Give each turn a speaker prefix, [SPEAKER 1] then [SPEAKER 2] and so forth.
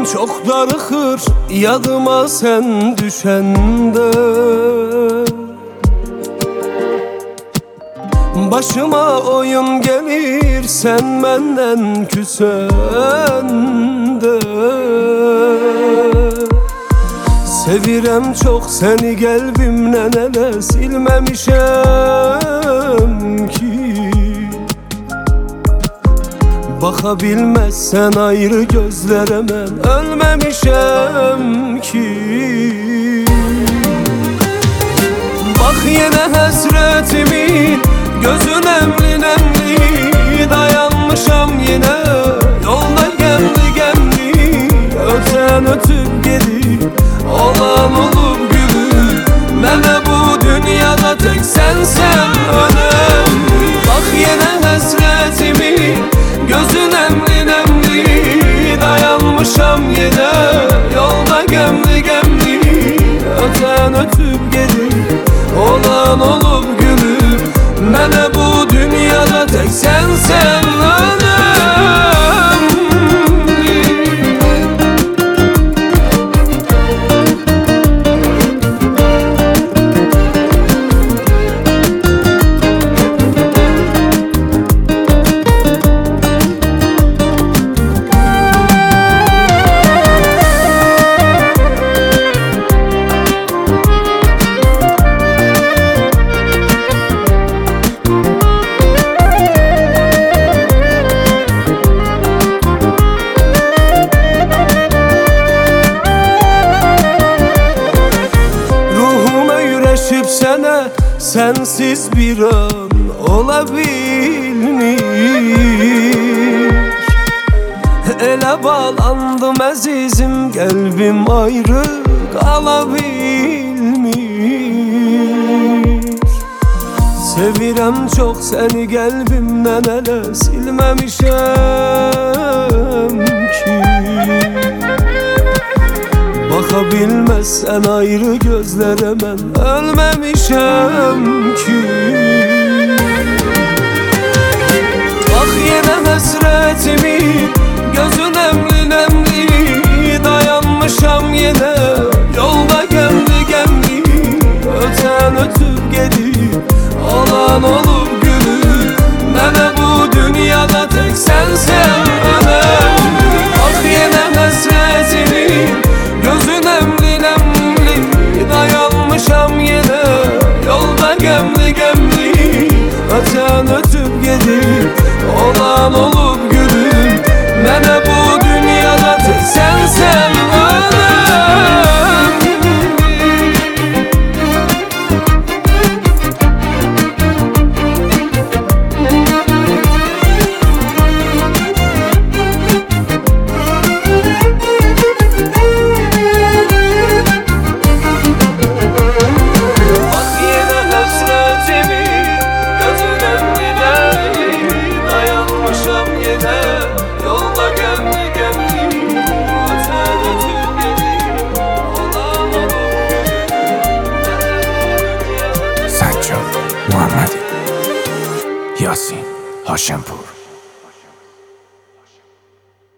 [SPEAKER 1] çok darıkır yadıma sen düşende. Başıma oyun gelir sen benden küsende. Sevirem çok seni kalbimden ele silmemişem ki. Bakabilmezsen ayrı gözlere ben ölmemişem ki. Bak yine hasretimin gözün emli nemli, dayanmışam yine yolda gemli gemli. Öten ötüp gelip olan olup gülüp, mene bu dünyada tek sensen önemli. Bak yine hasretimin gözün emli nemli, dayanmışam yine yolda gemli gemli. Öten ötüp gelip olan olup gülüp, mene bu dünyada tek sensen önemli. Sana sensiz bir an olabilmiş. Ele bağlandım azizim, kalbim ayrı kalabilmiş. Sevirem çok seni kalbimden ele silmemişem ki. Bakabilmezsen ayrı gözlere ben ölmemişem ki. Bak yine hasretimin gözün emli nemli, dayanmışam yine yolda gemli gemli. Öten ötüp gelip olan olup gülüp, mene bu dünyada tek sensen önemli. Bak yine hasretimin gözün emli nemli, dayanmışam yine yolda gemli gemli. Öten ötüp gelip olan olup gülüp, mene bu dünyada tek sensen önemli.
[SPEAKER 2] Sajjad Muhammadi, Yasin Hashempur.